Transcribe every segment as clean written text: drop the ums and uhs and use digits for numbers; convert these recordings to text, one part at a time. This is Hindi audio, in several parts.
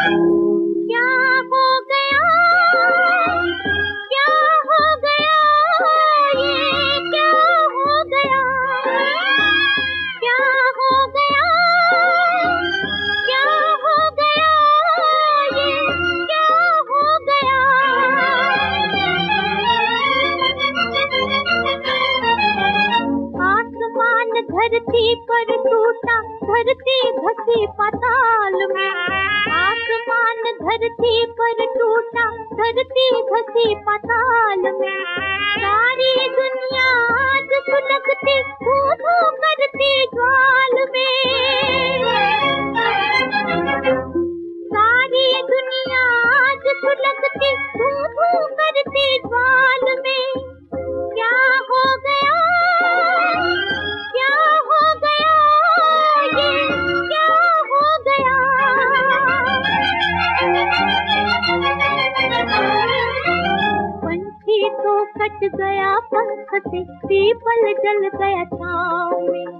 क्या हो गया, क्या हो गया, ये क्या हो गया, क्या हो गया, क्या हो गया, ये क्या हो गया। आसमान धरती पर टूटा, धरती धसी पाताल में। आसमान धरती पर टूटा, धरती धसी पाताल में। सारी दुनिया आज सुलगती, धू-धू करती ज्वाल में। सारी दुनिया आज सुलगती, धू-धू करती ज्वाल में। क्या हो गया, क्या हो गया, ये क्या हो गया। पंछी तो कट गया पंख से, पीपल जल गया छाँव में।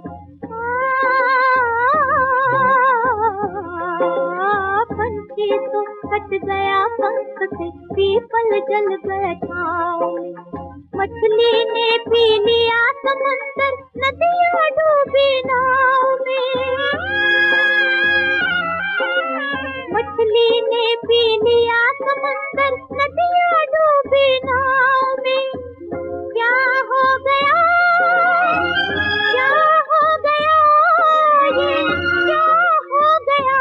पंछी तो कट गया पंख से, पीपल जल गया छाँव में। मछली ने पी लिया समंदर, नदियाँ डूबी नाव में। मछली ने पी लिया समंदर, नदियाँ डूबी नाव में। क्या हो गया, क्या हो गया, ये क्या हो गया।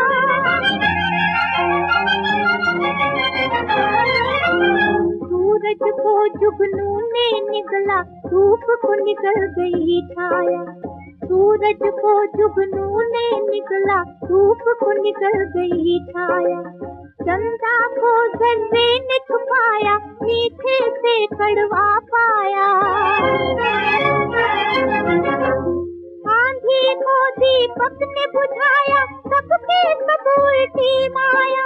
सूरज को जुगनू ने निगला, धूप को निकल गई छाया। सूरज को जुगनू ने निगला, धूप को निकल गई छाया। चंदा को जर्रे ने छुपाया, मीठे से कड़वा पाया। आंधी को दीपक ने बुझाया, सबके सब उल्टी माया।